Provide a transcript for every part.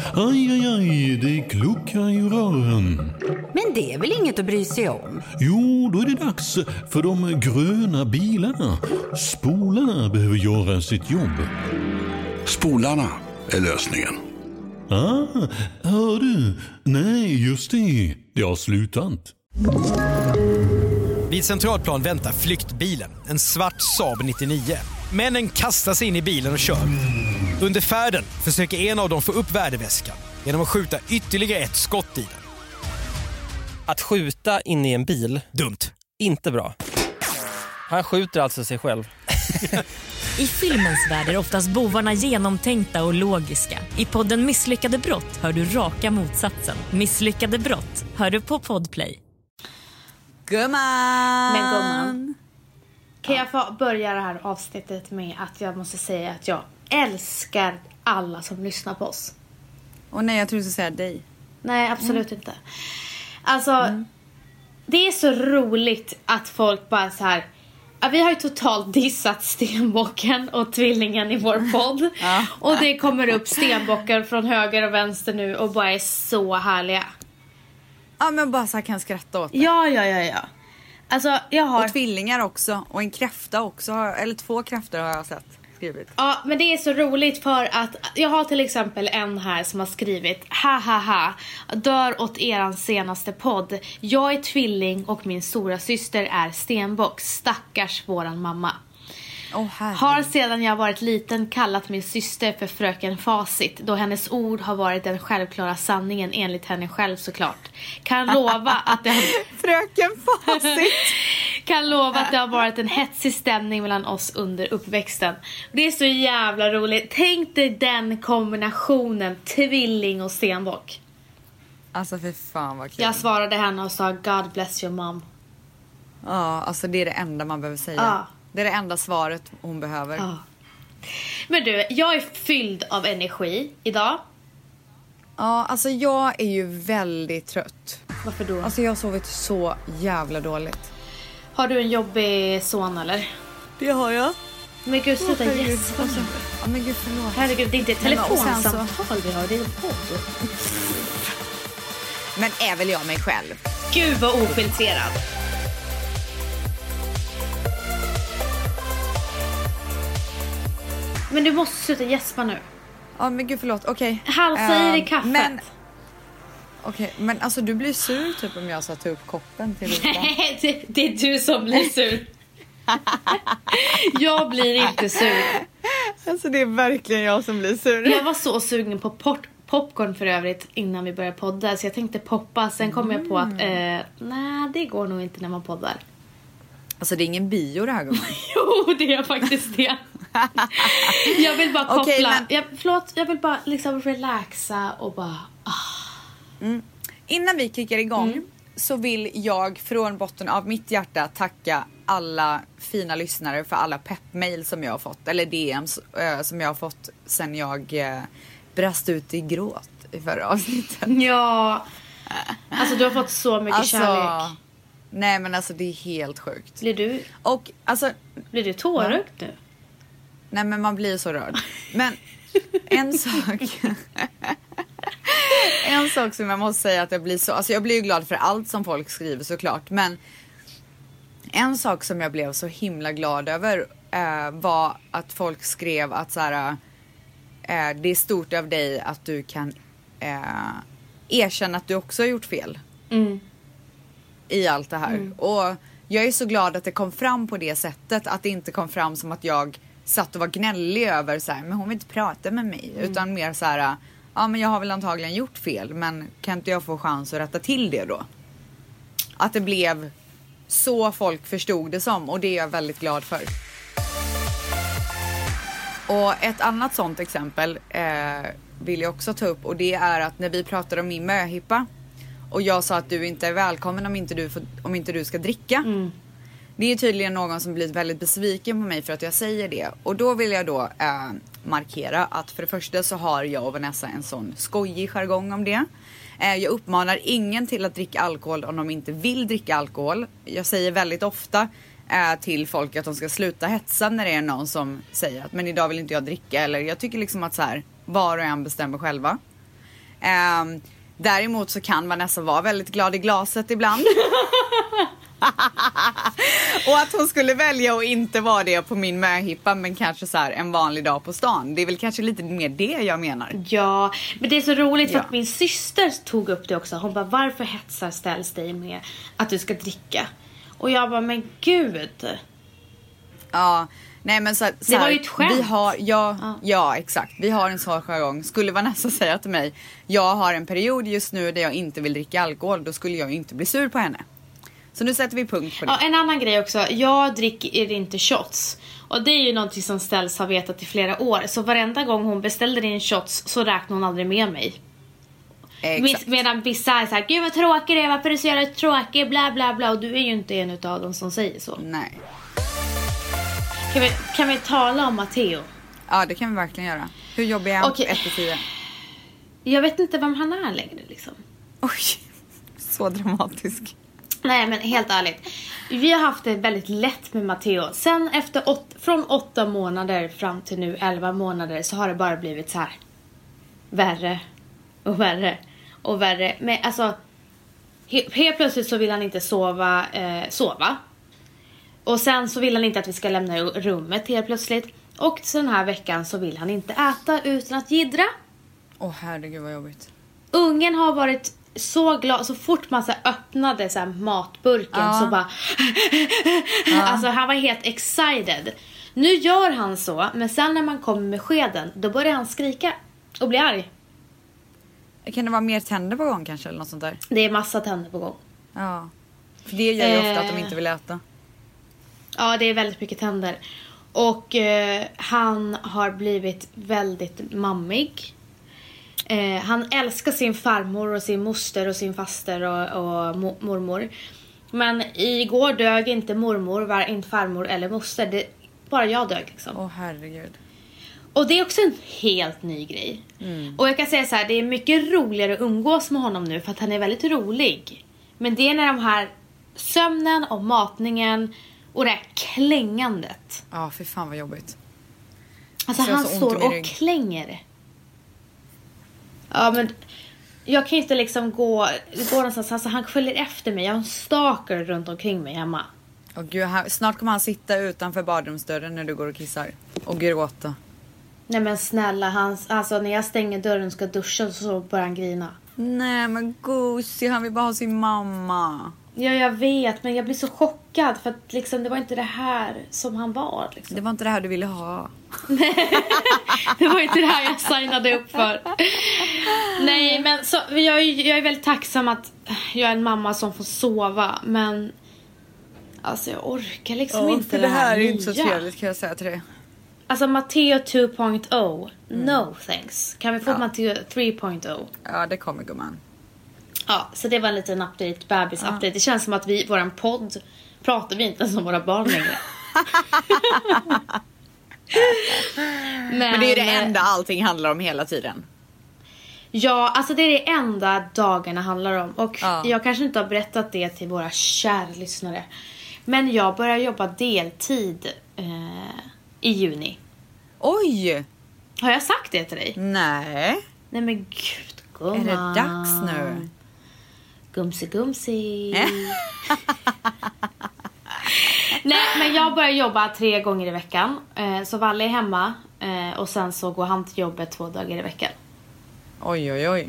Aj, aj, aj, det kluckar i rören. Men det är väl inget att bry sig om? Jo, då är det dags för de gröna bilarna. Spolarna behöver göra sitt jobb. Spolarna är lösningen. Hör du? Nej, just det. Det har slutat. Vid Centralplan väntar flyktbilen, en svart Saab 99. Männen kastar sig in i bilen och kör. Under färden försöker en av dem få upp värdeväskan genom att skjuta ytterligare ett skott i den. Att skjuta in i en bil? Dumt. Inte bra. Han skjuter alltså sig själv. I filmens värld är oftast bovarna genomtänkta och logiska. I podden Misslyckade brott hör du raka motsatsen. Misslyckade brott hör du på Podplay. Gumman. Kan jag få börja det här avsnittet med att jag måste säga att jag älskar alla som lyssnar på oss. Och nej, jag tror du ska säga dig. Nej, absolut inte. Alltså, det är så roligt att folk bara så här... Ja, vi har ju totalt dissat stenbocken och tvillingen i vår podd. Och det kommer upp stenbockar från höger och vänster nu och bara är så härliga. Ja, men bara så här kan skratta åt det. Ja. Alltså, jag har... Och tvillingar också. Och en kräfta också. Eller 2 kräftor har jag sett skrivit. Ja, men det är så roligt för att jag har till exempel en här som har skrivit: ha. Dör åt eran senaste podd. Jag är tvilling och min stora syster är stenbock. Stackars våran mamma. Har sedan jag varit liten kallat min syster för fröken Facit, då hennes ord har varit den självklara sanningen enligt henne själv såklart. Kan lova att det fröken Facit. Kan lova att det har varit en hetsig stämning mellan oss under uppväxten. Det är så jävla roligt. Tänk dig den kombinationen, tvilling och stenbock. Alltså för fan vad kul. Jag svarade henne och sa God bless your mom. Ja, alltså det är det enda man behöver säga. Det är det enda svaret hon behöver. Men du, jag är fylld av energi idag. Ja, alltså jag är ju väldigt trött. Varför då? Alltså jag har sovit så jävla dåligt. Har du en jobbig son eller? Det har jag. Men gud, sluta gäspa. Ja, men gud, förlåt. Herregud, det är inte ett telefonsamtal vi har, det är en podd. Men är väl jag mig själv? Gud vad ofiltrerad. Men du måste sluta gäspa nu. Ja, men gud, förlåt. Okej. Halsa i dig kaffet. Men... Okej, men alltså du blir sur typ om jag satte upp koppen till dig. Nej, det är du som blir sur. Jag blir inte sur. Alltså det är verkligen jag som blir sur. Jag var så sugen på popcorn för övrigt innan vi började podda. Så jag tänkte poppa. Sen kom jag på att nej, det går nog inte när man poddar. Alltså det är ingen bio det här gången. Jo, det är faktiskt det. Jag vill bara koppla. Okay, men... jag vill bara liksom relaxa och bara... Innan vi kickar igång så vill jag från botten av mitt hjärta tacka alla fina lyssnare för alla peppmail som jag har fått. Eller DMs som jag har fått sen jag brast ut i gråt i förra avsnittet. Ja, alltså du har fått så mycket kärlek. Nej, men alltså det är helt sjukt. Blir du tårögd nu? Nej, men man blir så rörd. Men en sak som jag måste säga att jag blir så... Alltså jag blir ju glad för allt som folk skriver såklart. Men en sak som jag blev så himla glad över var att folk skrev att så här, det är stort av dig att du kan erkänna att du också har gjort fel. I allt det här. Och jag är så glad att det kom fram på det sättet. Att det inte kom fram som att jag satt och var gnällig över så här, men hon vill inte prata med mig. Utan mer så här, ja men jag har väl antagligen gjort fel, men kan inte jag få chans att rätta till det då? Att det blev så folk förstod det som, och det är jag väldigt glad för. Och ett annat sånt exempel vill jag också ta upp, och det är att när vi pratade om min möhippa och jag sa att du inte är välkommen om inte du ska dricka. Det är tydligen någon som blivit väldigt besviken på mig för att jag säger det. Och då vill jag då markera att för det första så har jag och Vanessa en sån skojig jargong om det. Jag uppmanar ingen till att dricka alkohol om de inte vill dricka alkohol. Jag säger väldigt ofta till folk att de ska sluta hetsa när det är någon som säger att men idag vill inte jag dricka. Eller jag tycker liksom att så här, var och en bestämmer själva. Däremot så kan Vanessa vara väldigt glad i glaset ibland. Och att hon skulle välja att inte vara det på min möhippa, men kanske så här en vanlig dag på stan. Det är väl kanske lite mer det jag menar. Ja, men det är så roligt för att min syster tog upp det också. Hon bara, varför hetsar ställs dig med att du ska dricka? Och jag bara, men gud. Ja, nej men så det var ju ett skämt. Vi har, ja, exakt. Vi har en sån jargong. Skulle Vanessa säga till mig, jag har en period just nu där jag inte vill dricka alkohol, då skulle jag ju inte bli sur på henne. Så nu sätter vi punkt på det. Ja, en annan grej också. Jag dricker inte shots. Och det är ju någonting som Ställs har vetat i flera år. Så varenda gång hon beställde in shots så räknar hon aldrig med mig. Exakt. Medan vissa är såhär, gud vad tråkig det är, varför är du så jävla tråkig, bla bla bla. Och du är ju inte en utav dem som säger så. Nej. Kan vi tala om Matteo? Ja, det kan vi verkligen göra. Hur jobbar jag 1-10? Jag vet inte vem han är längre liksom. Oj, så dramatisk. Nej, men helt ärligt. Vi har haft det väldigt lätt med Matteo. Sen från 8 månader fram till nu 11 månader så har det bara blivit så här värre och värre och värre. Men alltså helt plötsligt så vill han inte sova. Och sen så vill han inte att vi ska lämna rummet helt plötsligt. Och den här veckan så vill han inte äta utan att jiddra. Åh herregud vad jobbigt. Ungen har varit så glad. Så fort man så öppnade så här matburken så bara alltså han var helt excited. Nu gör han så. Men sen när man kommer med skeden, då börjar han skrika och bli arg. Kan det vara mer tänder på gång kanske eller något sånt där? Det är massa tänder på gång. Ja. För det gör ju ofta att de inte vill äta. Ja, det är väldigt mycket tänder. Och han har blivit väldigt mammig. Han älskar sin farmor och sin moster och sin faster och mormor. Men igår dög inte mormor, inte farmor eller moster. Bara jag dög liksom. Åh herregud. Och det är också en helt ny grej. Och jag kan säga så här, det är mycket roligare att umgås med honom nu för att han är väldigt rolig. Men det är när de här sömnen och matningen och det här klängandet. Ja, för fan vad jobbigt. Alltså han står och klänger. Ja, men jag kan inte liksom gå någonstans. Alltså han följer efter mig. Jag har en stalker runt omkring mig hemma. Åh gud, snart kommer han sitta utanför badrumsdörren när du går och kissar. Och gråta. Nej men snälla, alltså när jag stänger dörren och ska duscha så börjar han grina. Nej men gosig, han vill bara ha sin mamma. Ja, jag vet, men jag blir så chockad för att liksom, det var inte det här som han var. Liksom. Det var inte det här du ville ha. Det var inte det här jag signade upp för. Nej, men så, jag är väldigt tacksam att jag är en mamma som får sova. Men alltså jag orkar liksom inte för det här är inte så trevligt kan jag säga till dig. Alltså Matteo 2.0 no thanks. Kan vi få Matteo 3.0? Ja, det kommer gumman. Ja, så det var en liten update, bebis-update. Det känns som att våran podd pratar vi inte ens om våra barn längre. Men det är det enda allting handlar om hela tiden. Ja, alltså det är det enda dagarna handlar om. Och jag kanske inte har berättat det till våra kära lyssnare. Men jag börjar jobba deltid i juni. Oj! Har jag sagt det till dig? Nej. Nej men gud, gumman. Är det dags nu? Gumsi. Nej, men jag börjar jobba 3 gånger i veckan. Så Valle är hemma. Och sen så går han till jobbet 2 dagar i veckan. Oj, oj, oj.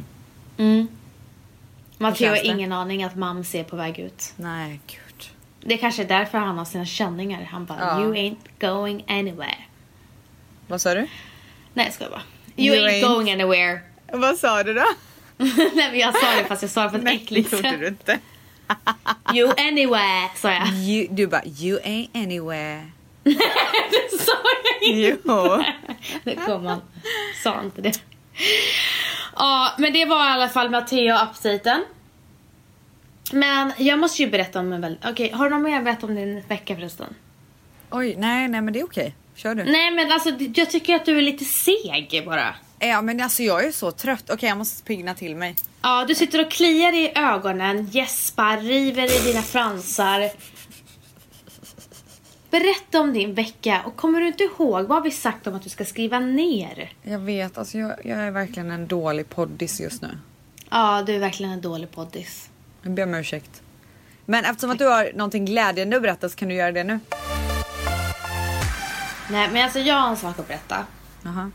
Matteo har ingen aning att mamma ser på väg ut. Nej, gud. Det är kanske därför han har sina känningar. Han bara, you ain't going anywhere. Vad sa du? Nej, jag ska bara. You ain't going anywhere. Vad sa du då? Nej, men jag sa det fast jag sa det på ett äckligt sätt. Nej, det gjorde du inte. You anywhere, sa jag. Du bara, you ain't anywhere. Det sa jag inte. Jo. Det kom man. Sa inte det. Ja, men det var i alla fall Matteo-updaten. Men jag måste ju berätta om en väldigt... Okej, har du någon mer att berätta om din vecka förresten? Oj, nej men det är okej. Kör du. Nej, men alltså jag tycker att du är lite seg bara. Ja, men alltså jag är så trött. Okej, jag måste pigna till mig. Ja, du sitter och kliar i ögonen, gäspar, river i dina fransar. berätta om din vecka. Och kommer du inte ihåg, vad har vi sagt om att du ska skriva ner? Jag vet, alltså jag är verkligen en dålig poddis just nu. Ja, du är verkligen en dålig poddis. Jag ber om ursäkt. Men eftersom att du har någonting glädjande att berätta så kan du göra det nu. Nej, men alltså jag har en sak att berätta. Jaha.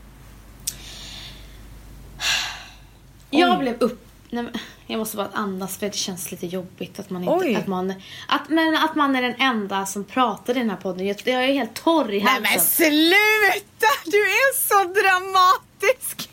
Jag blev Nej, men jag måste bara andas för det känns lite jobbigt att man inte att man är den enda som pratar i den här podden. Jag är helt torr i halsen. Nej men sluta! Du är så dramatisk.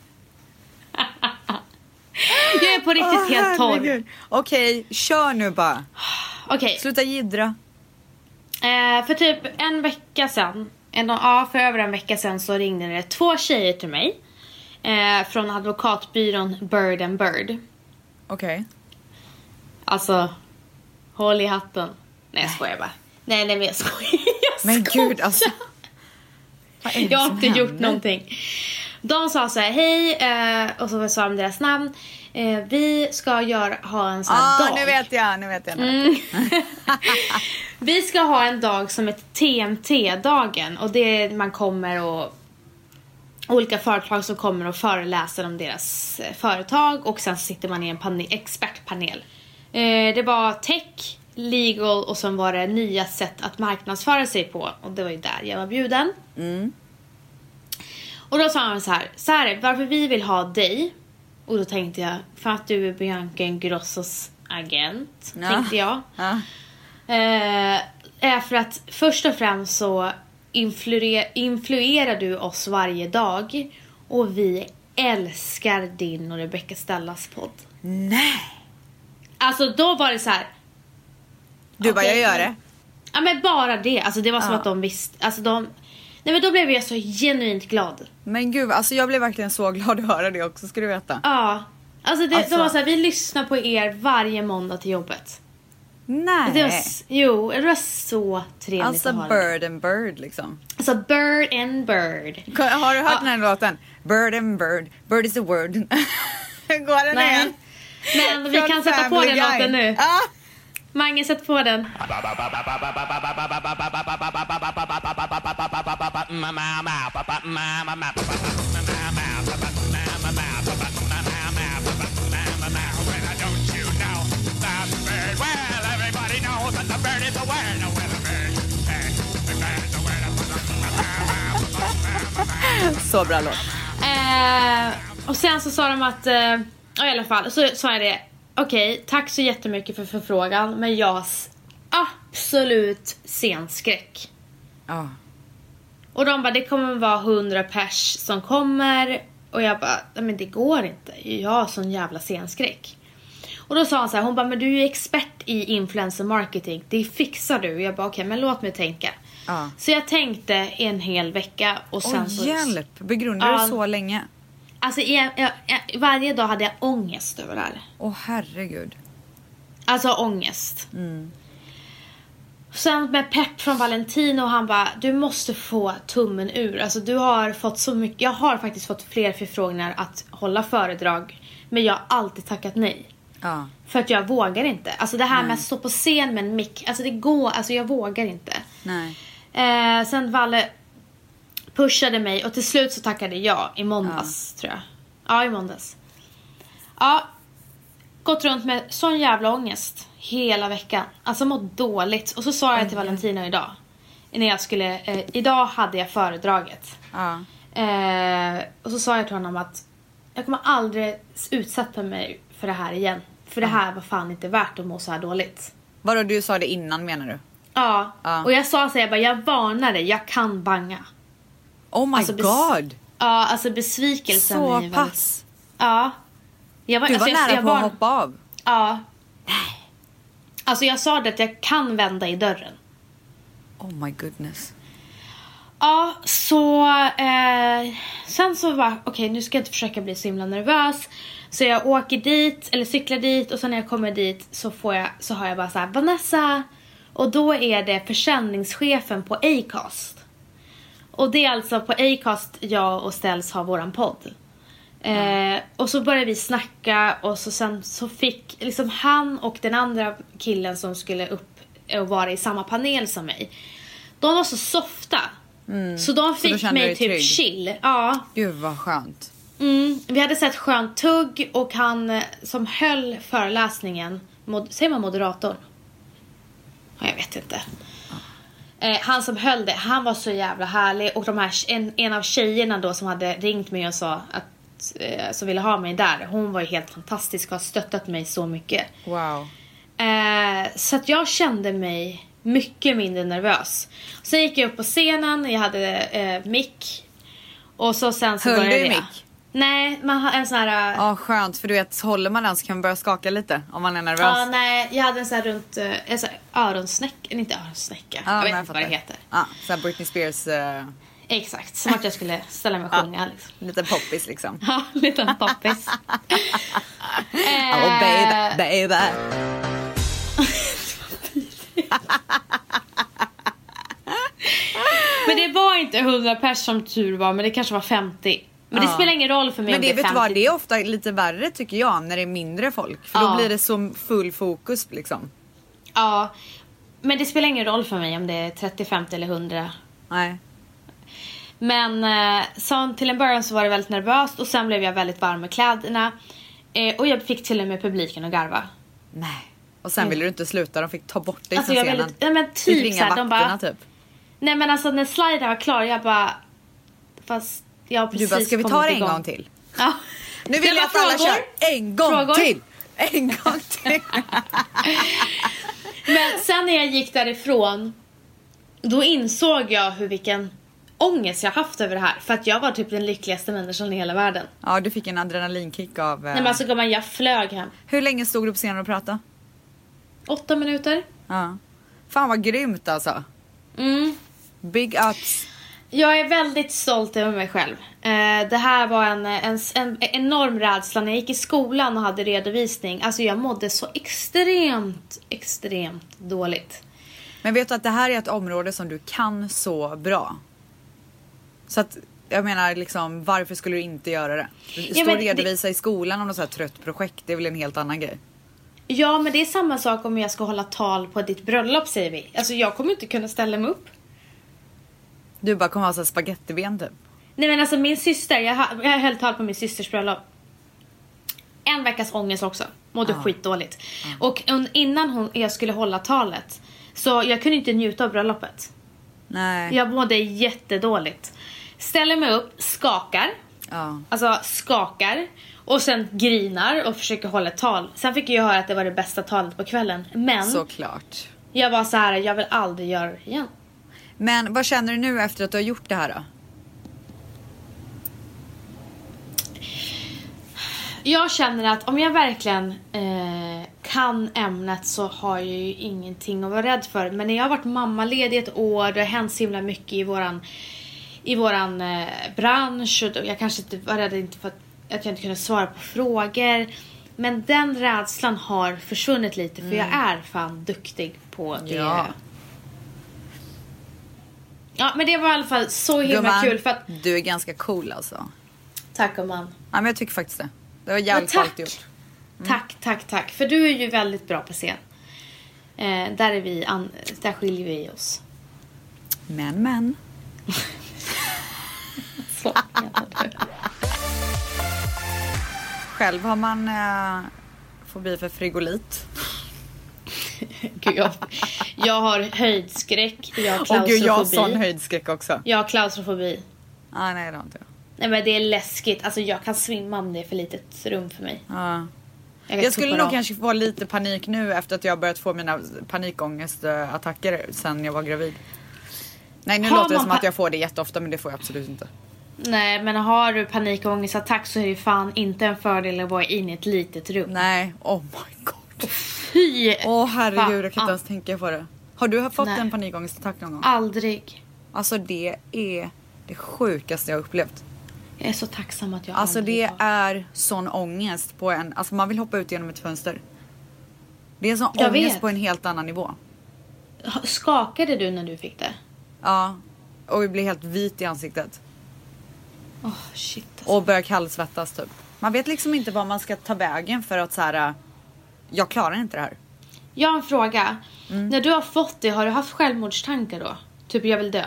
Jag är på riktigt helt torr. Okej, kör nu bara. Okej. Sluta jiddra. För typ en vecka sedan, för över en vecka sedan så ringde det 2 tjejer till mig. Från advokatbyrån Bird & Bird. Okej. Alltså, håll i hatten. Nej, jag skojar bara. Nej, men jag skojar. Men gud, alltså. Jag har inte gjort någonting. De sa så här, hej, och så sa de deras namn. Vi ska ha en sån här dag. Nu vet jag. Vi ska ha en dag som ett TMT-dagen. Och det är man kommer och olika företag som kommer och föreläser om deras företag. Och sen sitter man i en expertpanel. Det var tech, legal och sen var det nya sätt att marknadsföra sig på. Och det var ju där jag var bjuden. Och då sa han så här, varför vi vill ha dig. Och då tänkte jag, för att du är Bianca Ingrossos agent, tänkte jag. Är för att först och främst så influerar du oss varje dag. Och vi älskar din och Rebecca Stellas podd. Nej. Alltså då var det så här. Du bara, jag gör det. Ja men bara det, alltså det var som att de visste. Alltså nej men då blev jag så genuint glad. Men gud, alltså jag blev verkligen så glad att höra det också, ska du veta. Ja, alltså de var så här, vi lyssnar på er varje måndag till jobbet. Nej. Det var så trevligt alltså att höra. Bird & Bird liksom. Alltså Bird & Bird. Har du hört den här låten? Bird & Bird, bird is the word. Går den igen? Men vi kan sätta på den låten nu. Mange, sätt på den. Så bra låt. Och sen så sa de att i alla fall så sa jag det. Okej, tack så jättemycket för förfrågan. Men jag absolut scenskräck. Ja. Och de bara, det kommer vara 100 pers som kommer. Och jag bara, men det går inte. Jag har sån jävla scenskräck. Och då sa han så här, hon bara, men du är ju expert i influencer marketing. Det fixar du. Och jag bara, okej, men låt mig tänka. Ja. Så jag tänkte en hel vecka. Och sen hjälp, begrundade du så länge? Alltså varje dag hade jag ångest över det här. Herregud. Alltså ångest. Sen med pepp från Valentino. Han bara, du måste få tummen ur. Alltså du har fått så mycket. Jag har faktiskt fått fler förfrågningar att hålla föredrag. Men jag har alltid tackat nej. Ja. För att jag vågar inte. Alltså det här med att stå på scen med en mick. Alltså det går, alltså jag vågar inte. Nej. Sen Valle pushade mig. Och till slut så tackade jag i måndags, tror jag. Ja, i måndags. Ja, gått runt med sån jävla ångest hela veckan. Alltså mått dåligt. Och så sa jag till Valentino idag. När jag skulle, idag hade jag föredraget. Ja. Och så sa jag till honom att jag kommer aldrig utsätta mig för det här igen. För det här var fan inte värt att må så här dåligt. Vadå, du sa det innan, menar du? Ja. Och jag sa så här, jag varnar dig, jag kan banga. Oh my alltså, god. Ja, alltså besvikelsen. Så pass. Ja. Du var nära på att hoppa av. Ja. Nej. Alltså jag sa det att jag kan vända i dörren. Oh my goodness. Ja, så sen så var okej, nu ska jag inte försöka bli så himla nervös. Så jag åker dit, eller cyklar dit. Och sen när jag kommer dit så hör jag bara så här, Vanessa. Och då är det försäljningschefen på Acast. Och det är alltså på Acast jag och Ställs har våran podd. Och så började vi snacka. Och sen så fick liksom han och den andra killen som skulle upp och vara i samma panel som mig. de var så softa. Så de fick mig typ trygg. Chill. Ja. Gud vad skönt. Vi hade sett skönt tugg och han som höll föreläsningen, säger man moderator? Ja, jag vet inte. Han som höll det, han var så jävla härlig. Och de här, en av tjejerna då som hade ringt mig och sa att som ville ha mig där, hon var ju helt fantastisk och har stöttat mig så mycket. Wow. Så att jag kände mig mycket mindre nervös. Sen gick jag upp på scenen, jag hade mick. Och så sen så började jag. Mick? Nej, man har en sån här... Ja, skönt, för du vet, håller man den så kan man börja skaka lite om man är nervös. Ja, nej, jag hade en sån här runt, en sån här öronsnäcka, inte öronsnäcka, jag vet inte vad det heter. Ja, så här Britney Spears... Exakt, som att jag skulle ställa mig och sjunga. Liksom. Lite poppis liksom. Ja, lite poppis. Oh baby. Men det var inte 100 pers som tur var, men det kanske var 50. Men det spelar ingen roll för mig. Men det, vet du vad, det är ofta lite värre tycker jag när det är mindre folk. För då blir det så full fokus liksom. Ja, men det spelar ingen roll för mig om det är 30, 50 eller 100. Nej. Men så till en början så var det väldigt nervöst. Och sen blev jag väldigt varm med kläderna. Och jag fick till och med publiken att garva. Nej. Och sen ville du inte sluta, de fick ta bort dig alltså, från scenen. Nej men typ ringa vakterna bara, typ. Nej men alltså när sliden var klar, jag bara... Fast jag precis... Du bara, ska vi ta det en gång till? Ja. Nu vill jag att alla kör en gång till. En gång till. Men sen när jag gick därifrån, då insåg jag vilken ångest jag haft över det här. För att jag var typ den lyckligaste människan i hela världen. Ja, du fick en adrenalinkick av... Nej men alltså jag flög hem. Hur länge stod du på scenen och pratade? 8 minuter. Ja. Fan vad grymt alltså. Big ups. Jag är väldigt stolt över mig själv. Det här var en enorm rädsla. När jag gick i skolan och hade redovisning. Alltså jag mådde så extremt dåligt. Men vet du att det här är ett område som du kan så bra. Så att, jag menar liksom, varför skulle du inte göra det? Stå och redovisa i skolan om något så här trött projekt, det är väl en helt annan grej. Ja, men det är samma sak om jag ska hålla tal på ditt bröllop, säger vi. Alltså jag kommer inte kunna ställa mig upp. Du bara kommer ha så här spagettiben typ. Nej men alltså min syster, jag höll tal på min systers bröllop. En veckas ångest också. Mådde skitdåligt. Och innan jag skulle hålla talet, så jag kunde inte njuta av bröllopet. Nej. Jag mådde jättedåligt. Ställer mig upp, skakar. Alltså skakar. Och sen grinar och försöker hålla ett tal. Sen fick jag höra att det var det bästa talet på kvällen. Men såklart. Jag var så här, jag vill aldrig göra det igen. Men vad känner du nu efter att du har gjort det här då? Jag känner att om jag verkligen kan ämnet så har jag ju ingenting att vara rädd för. Men när jag har varit mammaledig ett år, det har hänt så himla mycket i våran bransch. Och jag kanske inte var rädd för att jag inte kunde svara på frågor. Men den rädslan har försvunnit lite. För jag är fan duktig på det. Ja, men det var i alla fall så himla kul. För att... Du är ganska cool alltså. Tack, man. Ja, men jag tycker faktiskt det. Det var jävligt bra gjort. Tack. För du är ju väldigt bra på scen. Där skiljer vi oss. Men. Så. Själv har man fobi för frigolit. Gud, jag har höjdskräck. Jag har klaustrofobi. Och gud, jag har sån höjdskräck också. Jag har klaustrofobi. Nej, det har inte jag. Nej, men det är läskigt. Alltså jag kan svimma om det är för litet rum för mig. Ja. Jag skulle nog kanske få lite panik nu efter att jag har börjat få mina panikångestattacker sen jag var gravid. Nej, nu låter det som att jag får det jätteofta, men det får jag absolut inte. Nej, men har du panikångestattack så är det fan inte en fördel att vara inne i ett litet rum. Nej, oh my god. Fy! Herregud, jag kan inte ens tänka på det. Har du fått en panikångestattack någon gång? Aldrig. Alltså det är det sjukaste jag har upplevt. Jag är så tacksam att jag alltså det är sån ångest på en... Alltså man vill hoppa ut genom ett fönster. Det är sån ångest på en helt annan nivå. Skakade du när du fick det? Ja. Och vi blev helt vit i ansiktet. Shit alltså. Och börjar kallsvettas typ. Man vet liksom inte vad man ska ta vägen för att så här... Jag klarar inte det här. Jag har en fråga. När du har fått det, har du haft självmordstankar då? Typ jag vill dö.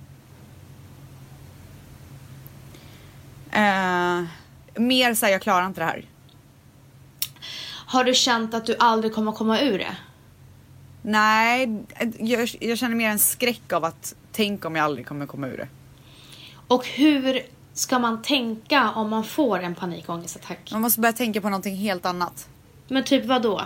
Mer så här, jag klarar inte det här. Har du känt att du aldrig kommer komma ur det? Nej, jag känner mer en skräck av att tänka om jag aldrig kommer komma ur det. Och hur ska man tänka om man får en panikångestattack? Man måste börja tänka på någonting helt annat. Men typ vad då?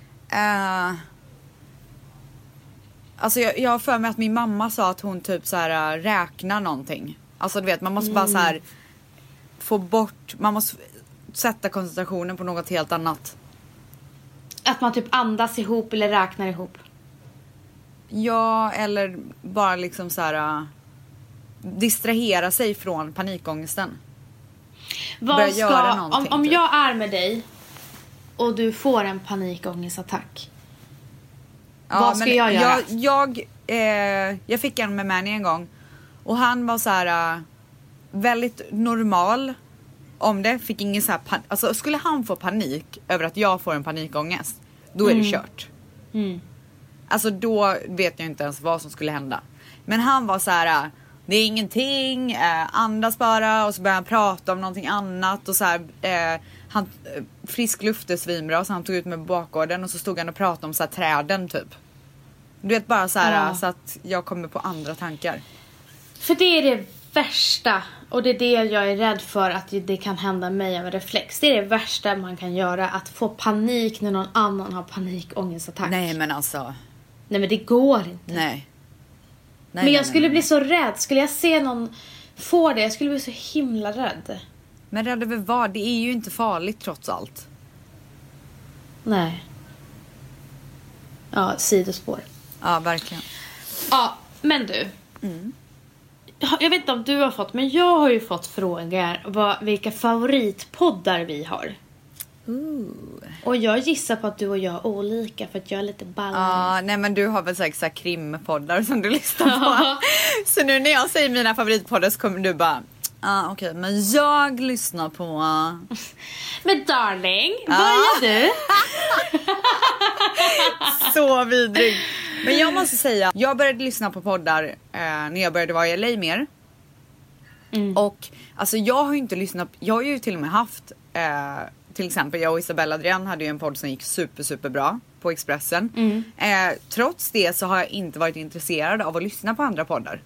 Alltså jag har för mig att min mamma sa att hon typ så här räknar någonting. Alltså du vet, man måste bara så här få bort, man måste sätta koncentrationen på något helt annat. Att man typ andas ihop eller räknar ihop? Ja, eller bara liksom så här distrahera sig från panikångesten. Vad ska, om jag är med dig och du får en panikångestattack, vad ska jag göra? Jag fick en med Manny en gång och han var så här väldigt normal om det. Fick ingen så här alltså skulle han få panik över att jag får en panikångest, då är det kört. Alltså då vet jag inte ens vad som skulle hända. Men han var så här, det är ingenting, andas bara. Och så började han prata om någonting annat. Och så här, han frisk luft är svinbra. Så han tog ut med bakgården. Och så stod han och pratade om så här, träden typ. Du vet, bara så här, så att jag kommer på andra tankar. För det är det värsta. Och det är det jag är rädd för, att det kan hända mig av en reflex. Det är det värsta man kan göra. Att få panik när någon annan har panikångestattack. Nej men alltså. Nej men det går inte. Nej. Men jag skulle bli så rädd. Skulle jag se någon få det, jag skulle bli så himla rädd. Men rädd över vad? Det är ju inte farligt trots allt. Nej. Ja, sidospår. Ja, verkligen. Ja, men du. Jag vet inte om du har fått, men jag har ju fått frågor vilka favoritpoddar vi har. Och jag gissar på att du och jag är olika, för att jag är lite ballad. Nej men du har väl säkert så här krimpoddar som du lyssnar på. Så nu när jag säger mina favoritpoddar så kommer du bara, okej, men jag lyssnar på... Men darling, vad gör du? Så vidrig. Men jag måste säga, jag började lyssna på poddar när jag började vara i LA mer. Och alltså jag har ju inte lyssnat, jag har ju till och med haft till exempel, jag och Isabella Adrian hade ju en podd som gick super bra på Expressen. Trots det så har jag inte varit intresserad av att lyssna på andra poddar.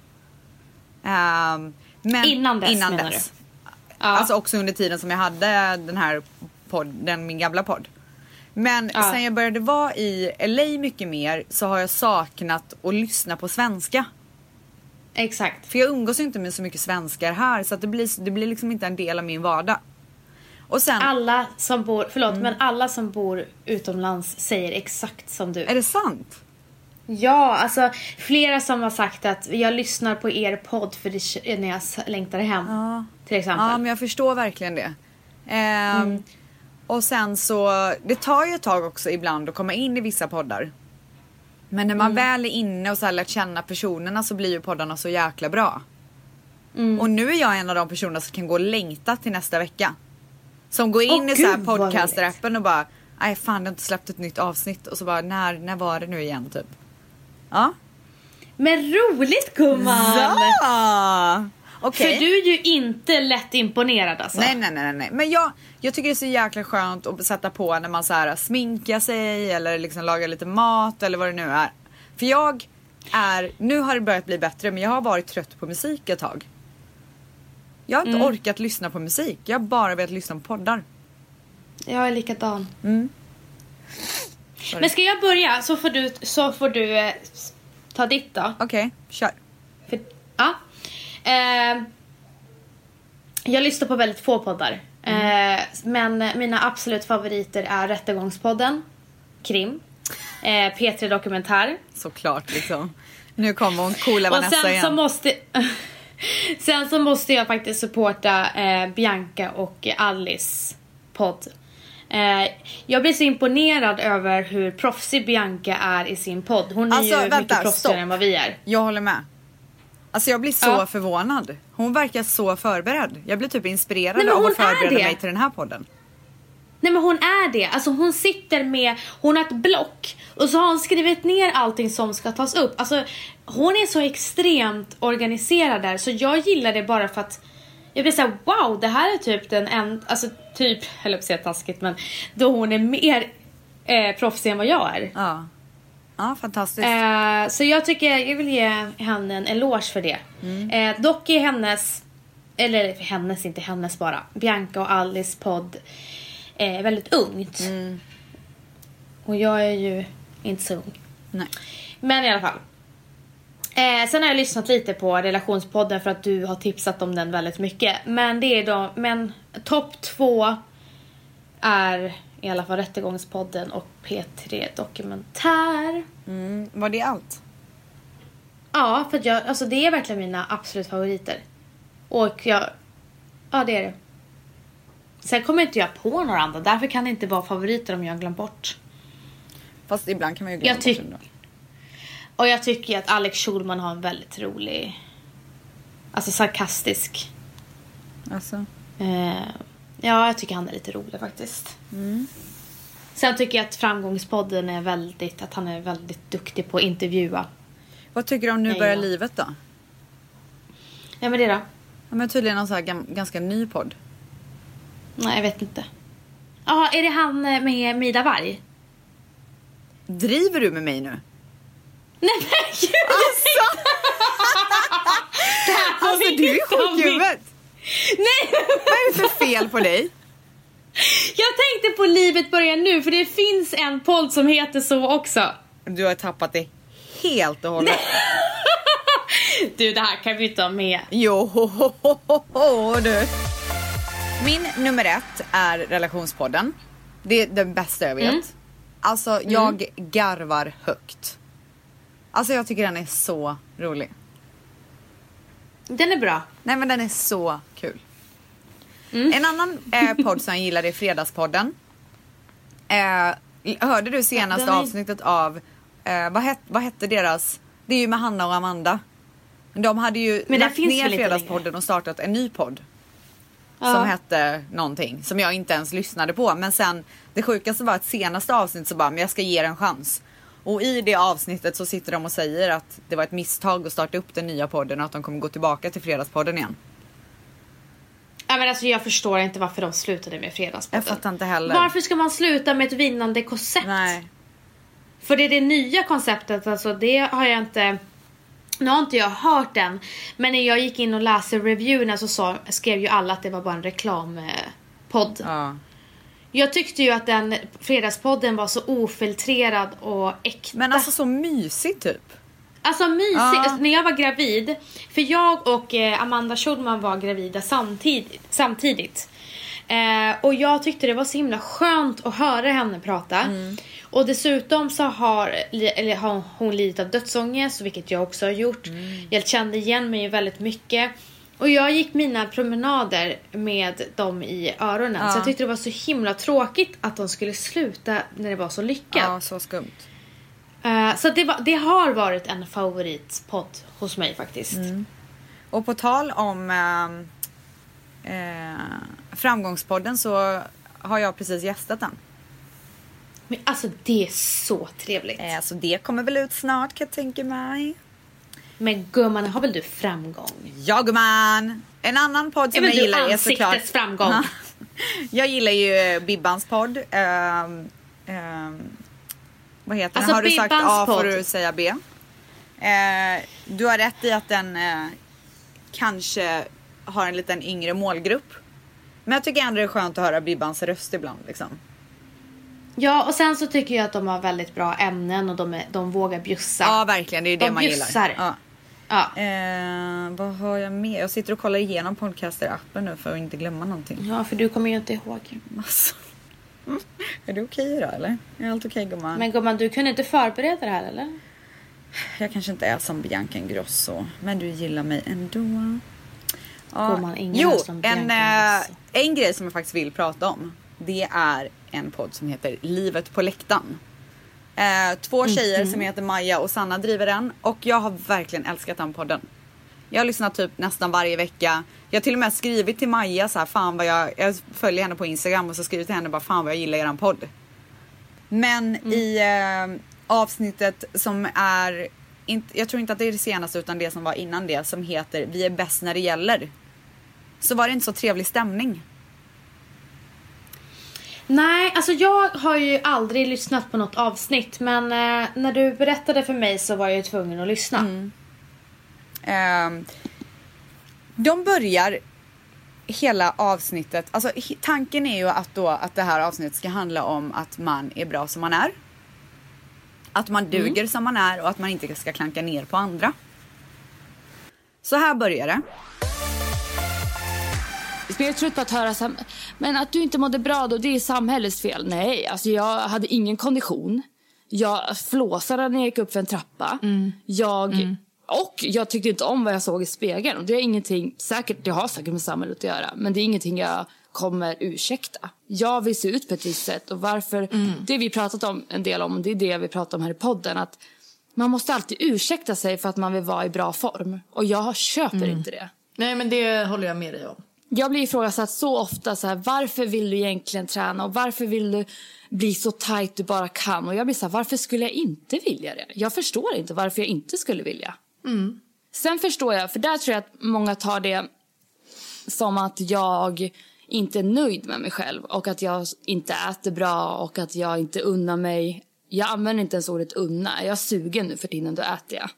Men innan dess. Ja. Alltså också under tiden som jag hade den här podden, min gamla podd. Men sen jag började vara i LA mycket mer så har jag saknat att lyssna på svenska. Exakt. För jag umgås inte med så mycket svenskar här, så att det blir liksom inte en del av min vardag. Och sen, alla som bor, men alla som bor utomlands säger exakt som du. Är det sant? Ja, alltså flera som har sagt att jag lyssnar på er podd för det när jag längtar hem. Till exempel. Ja, men jag förstår verkligen det. Och sen så, det tar ju ett tag också ibland att komma in i vissa poddar. Men när man väl är inne och så här lärt känna personerna så blir ju poddarna så jäkla bra. Och nu är jag en av de personerna som kan gå och längta till nästa vecka. Som går in i så här podcaster-appen och bara, nej fan, det har inte släppt ett nytt avsnitt. Och så bara, när var det nu igen typ? Ja. Men roligt, gumman! Ja! Okay. För du är ju inte lätt imponerad alltså. Nej. Men jag tycker det är så jäkla skönt att sätta på när man så här sminkar sig eller liksom lagar lite mat eller vad det nu är. För nu har det börjat bli bättre, men jag har varit trött på musik ett tag. Jag har inte orkat lyssna på musik. Jag har bara velat lyssna på poddar. Jag är likadan. Men ska jag börja så får du ta ditt då. Okej, kör. Jag lyssnar på väldigt få poddar. Men mina absolut favoriter är Rättegångspodden, Krim, P3 Dokumentär. Såklart liksom. Nu kommer hon coola Vanessa igen. Sen så måste jag faktiskt supporta Bianca och Alice podd. Jag blir så imponerad över hur proffsig Bianca är i sin podd. Hon är ju mycket proffsigare än vad vi är. Jag håller med. Alltså jag blir så förvånad. Hon verkar så förberedd. Jag blir typ inspirerad av att förbereda mig till den här podden. Nej, men hon är det. Alltså hon sitter med, hon har ett block och så har hon skrivit ner allting som ska tas upp. Alltså hon är så extremt organiserad där, så jag gillar det bara för att jag blir såhär, wow, det här är typ alltså typ, eller jag säga taskigt, men då hon är mer proffsig än vad jag är. Ja, fantastiskt. Så jag tycker, jag vill ge henne en eloge för det. Dock är hennes, eller hennes, inte hennes bara, Bianca och Alice podd väldigt ungt. Och jag är ju inte så ung. Nej. Men i alla fall. Sen har jag lyssnat lite på relationspodden för att du har tipsat om den väldigt mycket. Men det är då, men topp 2 är i alla fall Rättegångspodden och P3 Dokumentär. Var det allt? Ja, för att alltså det är verkligen mina absolut favoriter. Och ja, det är det. Sen kommer inte jag på några andra. Därför kan det inte vara favoriter om jag glömt bort. Fast ibland kan man ju glömma bort ändå. Och jag tycker att Alex Schulman har en väldigt rolig, alltså sarkastisk. Alltså. Ja, jag tycker han är lite rolig faktiskt. Sen tycker jag att Framgångspodden är väldigt, att han är väldigt duktig på att intervjua. Vad tycker du om Nu börjar livet då? Ja, men det då? Ja, men tydligen en så här ganska ny podd. Nej, jag vet inte. Jaha, är det han med Mida Varg? Driver du med mig nu? Nej, men gud! Alltså du är sjuk i huvudet. Nej! Vad är det för fel på dig? Jag tänkte på Livet börjar nu, för det finns en podd som heter så också. Du har tappat det helt och hållet. Du, det här kan vi inte ha med. Jo, du. Min nummer 1 är relationspodden. Det är den bästa jag vet. Alltså jag garvar högt. Alltså jag tycker den är så rolig. Den är bra. Nej, men den är så kul. En annan podd som jag gillar är Fredagspodden. Hörde du senaste avsnittet av vad hette deras? Det är ju med Hanna och Amanda. De hade ju lagt ner Fredagspodden och startat en ny podd. Som hette någonting som jag inte ens lyssnade på. Men sen, det sjukaste var att senaste avsnitt så bara, men jag ska ge en chans. Och i det avsnittet så sitter de och säger att det var ett misstag att starta upp den nya podden och att de kommer gå tillbaka till Fredagspodden igen. Ja, men alltså jag förstår inte varför de slutade med Fredagspodden. Jag fattar inte heller. Varför ska man sluta med ett vinnande koncept? Nej. För det är det nya konceptet, alltså det har jag inte... Nu har inte jag hört den. Men när jag gick in och läste reviewerna så skrev ju alla att det var bara en reklampodd. Ja. Jag tyckte ju att den Fredagspodden var så ofiltrerad och äkta. Men alltså så mysig typ. Alltså mysig. Alltså, när jag var gravid. För jag och Amanda Schulman var gravida samtidigt. Och jag tyckte det var så himla skönt att höra henne prata. Och dessutom så har hon lidit av dödsångest, vilket jag också har gjort. Jag kände igen mig väldigt mycket. Och jag gick mina promenader med dem i öronen. Så jag tyckte det var så himla tråkigt att de skulle sluta när det var så lyckat. Ja, så skumt. Så det har varit en favoritpodd hos mig faktiskt. Och på tal om Framgångspodden så har jag precis gästat den. Men alltså det är så trevligt. Så det kommer väl ut snart kan jag tänka mig. Men gumman, har väl du framgång? Ja gumman! En annan podd som jag gillar är såklart... framgång. Jag gillar ju Bibbans podd. Vad heter den? Har du sagt A får du säga B. Du har rätt i att den kanske har en liten yngre målgrupp. Men jag tycker ändå det är skönt att höra Bibbans röst ibland liksom. Ja, och sen så tycker jag att de har väldigt bra ämnen och de vågar bjussa. Ja, verkligen. Det är det man bjussar. Gillar. Ja. Vad har jag med? Jag sitter och kollar igenom podcaster-appen nu för att inte glömma någonting. Ja, för du kommer ju inte ihåg. Alltså. Är det okej då, eller? Är allt okej, gumman? Men gumman, du kunde inte förbereda det här, eller? Jag kanske inte är som Bianca Ingrosso, men du gillar mig ändå. Gumman, ingen som Bianca en grej som jag faktiskt vill prata om. Det är en podd som heter Livet på läktaren. 2 tjejer som heter Maja och Sanna driver den. Och jag har verkligen älskat den podden. Jag har lyssnat typ nästan varje vecka. Jag har till och med skrivit till Maja så här, fan vad jag följer henne på Instagram och så skrivit till henne bara, fan vad jag gillar eran podd. Men i avsnittet som är, jag tror inte att det är det senaste utan det som var innan det, som heter Vi är bäst när det gäller, så var det inte så trevlig stämning. Nej, alltså jag har ju aldrig lyssnat på något avsnitt. Men när du berättade för mig så var jag ju tvungen att lyssna. De börjar hela avsnittet, alltså tanken är ju att det här avsnittet ska handla om att man är bra som man är. Att man duger som man är och att man inte ska klanka ner på andra. Så här börjar det. Jag är trött på att höra men att du inte mådde bra då, det är samhällets fel. Nej, alltså jag hade ingen kondition. Jag flåsade när jag gick upp för en trappa. Och jag tyckte inte om vad jag såg i spegeln. Och det är ingenting, det har säkert med samhället att göra. Men det är ingenting jag kommer ursäkta. Jag vill se ut på ett visst sätt. Och varför, det vi pratat om en del om, det är det vi pratar om här i podden. Att man måste alltid ursäkta sig för att man vill vara i bra form. Och jag köper inte det. Nej, men det håller jag med dig om. Jag blir ifrågasatt så ofta så här, varför vill du egentligen träna och varför vill du bli så tight du bara kan? Och jag blir så här, varför skulle jag inte vilja det? Jag förstår inte varför jag inte skulle vilja. Sen förstår jag, för där tror jag att många tar det som att jag inte är nöjd med mig själv och att jag inte äter bra och att jag inte unnar mig. Jag använder inte ens ordet unna. Jag suger nu för tiden, då äter jag.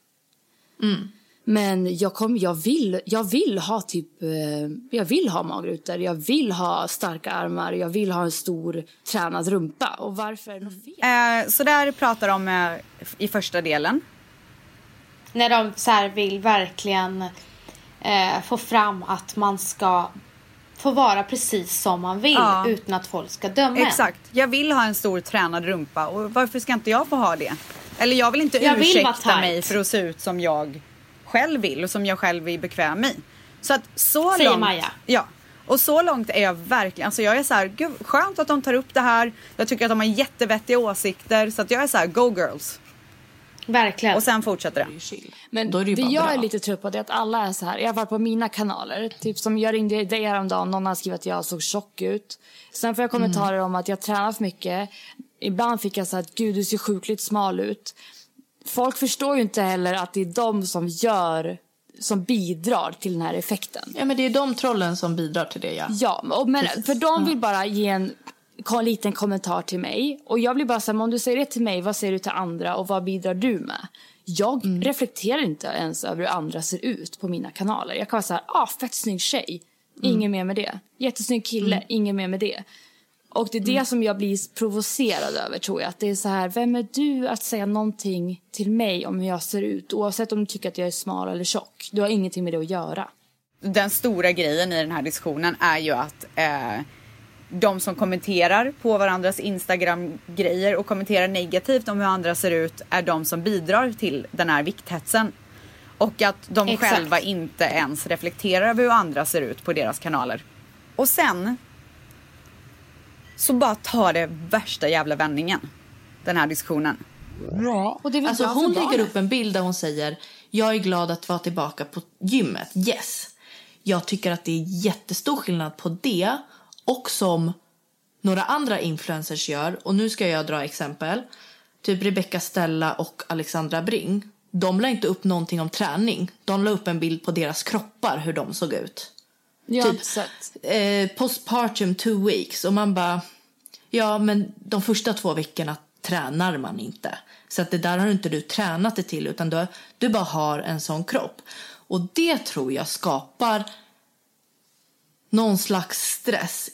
Men jag vill ha typ, jag vill ha magrutor, jag vill ha starka armar, jag vill ha en stor tränad rumpa. Och varför är det något fel? Så där pratar de i första delen. När de så här vill verkligen få fram att man ska få vara precis som man vill utan att folk ska döma. Exakt, jag vill ha en stor tränad rumpa och varför ska inte jag få ha det? Eller jag vill inte ursäkta mig för att se ut som jag själv vill och som jag själv är bekväm i. Så att så säger långt, Maja. Ja, och så långt är jag verkligen, alltså jag är så här, gud, skönt att de tar upp det här. Jag tycker att de har jättevettiga åsikter, så att jag är så här, go girls. Verkligen. Och sen fortsätter det. Men det jag är lite trött på det att alla är så här. Jag var på mina kanaler, typ som jag ringde dig häromdagen, någon har skrivit att jag såg tjock ut. Sen får jag kommentarer om att jag tränar för mycket. Ibland fick jag så att gud, du ser sjukligt smal ut. Folk förstår ju inte heller att det är de som bidrar till den här effekten. Ja, men det är de trollen som bidrar till det, ja. Ja, men för de vill bara ge en liten kommentar till mig. Och jag blir bara så här, om du säger det till mig, vad säger du till andra och vad bidrar du med? Jag reflekterar inte ens över hur andra ser ut på mina kanaler. Jag kan vara så här, fett snygg tjej. Ingen mer med det. Jättesnygg kille, ingen mer med det. Och det är det som jag blir provocerad över, tror jag. Att det är så här, vem är du att säga någonting till mig om hur jag ser ut? Oavsett om du tycker att jag är smal eller tjock. Du har ingenting med det att göra. Den stora grejen i den här diskussionen är ju att de som kommenterar på varandras Instagram-grejer och kommenterar negativt om hur andra ser ut är de som bidrar till den här vikthetsen. Och att de själva inte ens reflekterar över hur andra ser ut på deras kanaler. Och sen så bara tar det värsta jävla vändningen, den här diskussionen. Ja, och det är alltså hon lägger upp en bild där hon säger, jag är glad att vara tillbaka på gymmet. Yes. Jag tycker att det är jättestor skillnad på det och som några andra influencers gör. Och nu ska jag dra exempel. Typ Rebecca Stella och Alexandra Bring. De la inte upp någonting om träning. De la upp en bild på deras kroppar, hur de såg ut. Ja, typ postpartum 2 weeks. Och man bara, ja men de första 2 veckorna tränar man inte. Så att det där har inte du tränat det till, utan du bara har en sån kropp. Och det tror jag skapar någon slags stress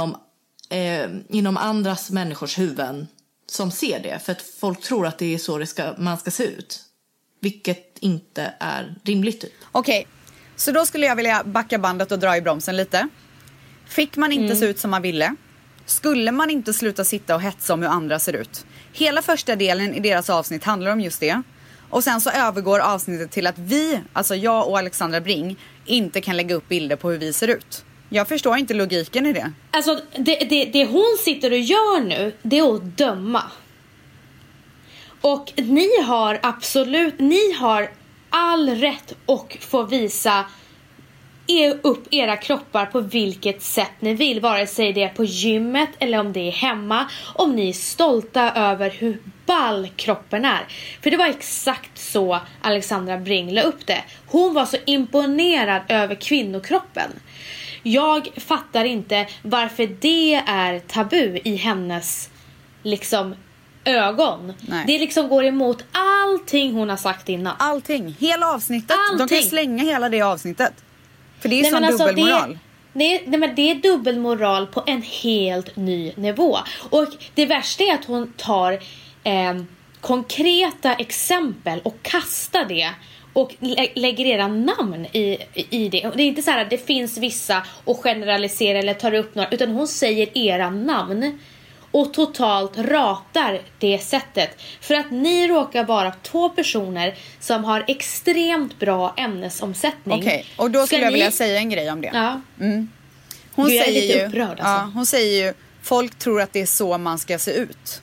inom andras människors huvuden som ser det. För att folk tror att det är så man ska se ut. Vilket inte är rimligt. Okej, så då skulle jag vilja backa bandet och dra i bromsen lite. Fick man inte se ut som man ville? Skulle man inte sluta sitta och hetsa om hur andra ser ut? Hela första delen i deras avsnitt handlar om just det. Och sen så övergår avsnittet till att vi, alltså jag och Alexandra Bring, inte kan lägga upp bilder på hur vi ser ut. Jag förstår inte logiken i det. Alltså det hon sitter och gör nu, det är att döma. Och ni har all rätt och få visa upp era kroppar på vilket sätt ni vill, vare sig det är på gymmet eller om det är hemma, om ni är stolta över hur ball kroppen är. För det var exakt så Alexandra Bring la upp det. Hon var så imponerad över kvinnokroppen. Jag fattar inte varför det är tabu i hennes liksom ögon. Nej. Det liksom går emot allting hon har sagt innan. Allting, hela avsnittet. Allting. De kan slänga hela det avsnittet. För det är sån dubbelmoral. Nej, men det är dubbelmoral på en helt ny nivå. Och det värsta är att hon tar konkreta exempel och kastar det och lägger era namn i det. Det är inte så här att det finns vissa och generaliserar eller tar upp några, utan hon säger era namn och totalt ratar det sättet. För att ni råkar vara 2 personer som har extremt bra ämnesomsättning. Okej, och då skulle jag vilja säga en grej om det. Ja. Hon Du är säger lite ju, upprörd alltså. ja, hon säger ju, folk tror att det är så man ska se ut.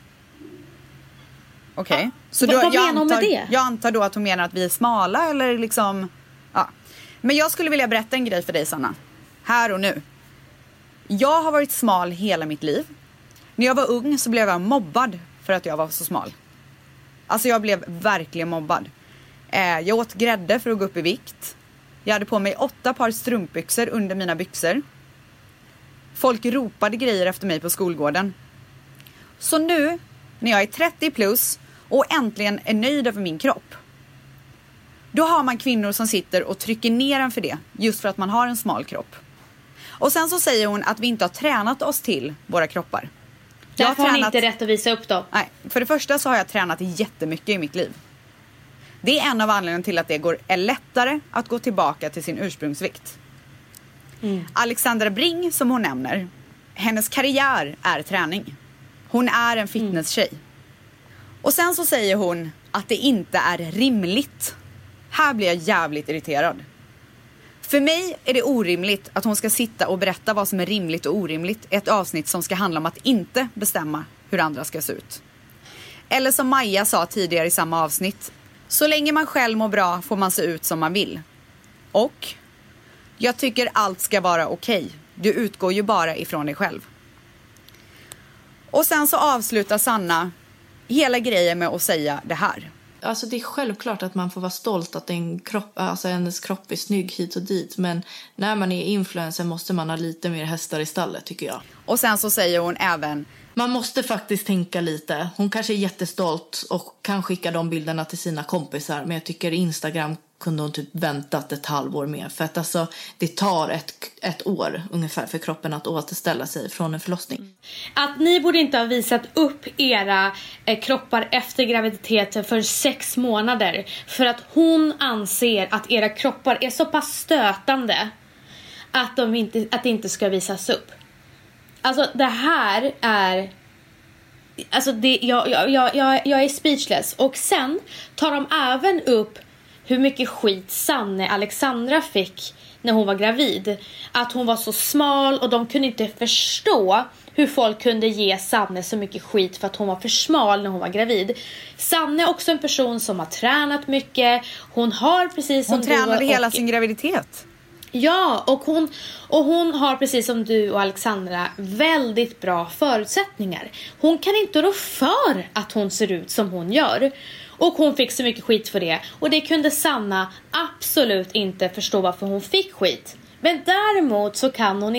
Okej. Så då, vad menar hon med det? Jag antar då att hon menar att vi är smala eller liksom, ja. Men jag skulle vilja berätta en grej för dig, Sanna. Här och nu. Jag har varit smal hela mitt liv. När jag var ung så blev jag mobbad för att jag var så smal. Alltså jag blev verkligen mobbad. Jag åt grädde för att gå upp i vikt. Jag hade på mig 8 par strumpbyxor under mina byxor. Folk ropade grejer efter mig på skolgården. Så nu, när jag är 30 plus och äntligen är nöjd över min kropp, då har man kvinnor som sitter och trycker ner en för det. Just för att man har en smal kropp. Och sen så säger hon att vi inte har tränat oss till våra kroppar. Därför har ni inte rätt att visa upp då. Nej, för det första så har jag tränat jättemycket i mitt liv. Det är en av anledningarna till att det är lättare att gå tillbaka till sin ursprungsvikt. Alexandra Bring, som hon nämner, hennes karriär är träning. Hon är en fitnesstjej. Och sen så säger hon att det inte är rimligt. Här blir jag jävligt irriterad. För mig är det orimligt att hon ska sitta och berätta vad som är rimligt och orimligt i ett avsnitt som ska handla om att inte bestämma hur andra ska se ut. Eller som Maja sa tidigare i samma avsnitt: så länge man själv mår bra får man se ut som man vill. Och jag tycker allt ska vara okej. Du utgår ju bara ifrån dig själv. Och sen så avslutar Sanna hela grejen med att säga det här. Alltså det är självklart att man får vara stolt att hennes kropp är snygg hit och dit. Men när man är influencer måste man ha lite mer hästar i stallet, tycker jag. Och sen så säger hon även: man måste faktiskt tänka lite. Hon kanske är jättestolt och kan skicka de bilderna till sina kompisar. Men jag tycker Instagram kunde hon typ väntat ett halvår med. För att alltså, det tar ett år ungefär för kroppen att återställa sig från en förlossning. Att ni borde inte ha visat upp era kroppar efter graviditeten för 6 månader. För att hon anser att era kroppar är så pass stötande att det inte ska visas upp. Alltså det här är... Alltså jag är speechless. Och sen tar de även upp hur mycket skit Sanne Alexandra fick när hon var gravid. Att hon var så smal och de kunde inte förstå hur folk kunde ge Sanne så mycket skit för att hon var för smal när hon var gravid. Sanne är också en person som har tränat mycket. Hon har precis som hon tränade hela sin graviditet. Ja, och hon har precis som du och Alexandra väldigt bra förutsättningar. Hon kan inte rå för att hon ser ut som hon gör. Och hon fick så mycket skit för det. Och det kunde Sanna absolut inte förstå varför hon fick skit. Men däremot så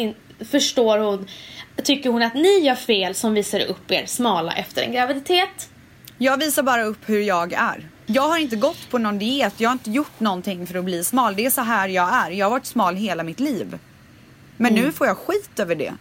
tycker hon att ni gör fel som visar upp er smala efter en graviditet. Jag visar bara upp hur jag är. Jag har inte gått på någon diet. Jag har inte gjort någonting för att bli smal. Det är så här jag är. Jag har varit smal hela mitt liv. Men nu får jag skit över det.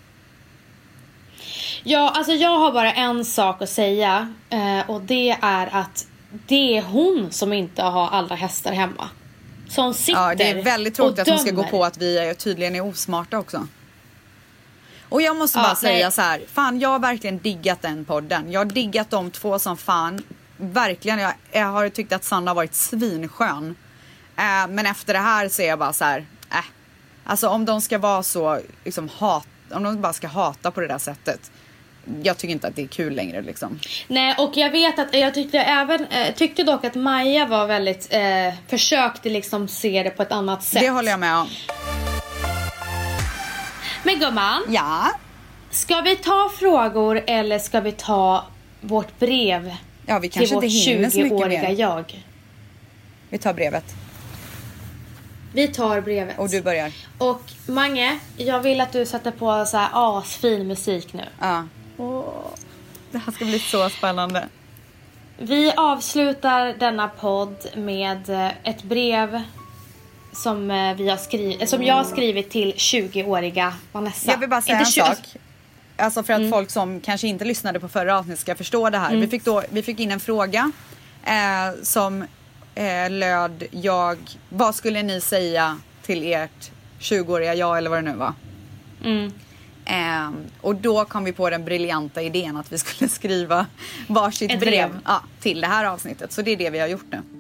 Ja, alltså jag har bara en sak att säga. Och det är att det är hon som inte har alla hästar hemma. Som sitter. Ja, det är väldigt tråkigt att hon ska gå på att vi tydligen är osmarta också. Och jag måste bara säga så här: fan, jag har verkligen diggat den podden. Jag har diggat de 2 som fan. Verkligen, jag har tyckt att Sanna har varit svinskön. Men efter det här så är jag bara så här: Alltså om de ska vara så liksom om de bara ska hata på det där sättet, jag tycker inte att det är kul längre liksom. Nej, och jag vet att jag tyckte dock att Maja var väldigt försökte liksom se det på ett annat sätt. Det håller jag med om. Men gumman, Ja. ska vi ta frågor eller ska vi ta vårt brev? Ja, vi kanske till inte hinner vårt så mycket 20-åriga mer. jag. Vi tar brevet. Vi tar brevet. Och du börjar. Och Mange, jag vill att du sätter på så här asfin musik nu. Ja. Det här ska bli så spännande. Vi avslutar denna podd med ett brev som jag har skrivit till 20-åriga Vanessa. Jag vill bara säga Inte en sak. Alltså för att folk som kanske inte lyssnade på förra avsnittet ska förstå det här. Vi fick in en fråga som löd vad skulle ni säga till ert 20-åriga jag eller vad det nu var? Och då kom vi på den briljanta idén att vi skulle skriva varsitt brev till det här avsnittet. Så det är det vi har gjort nu.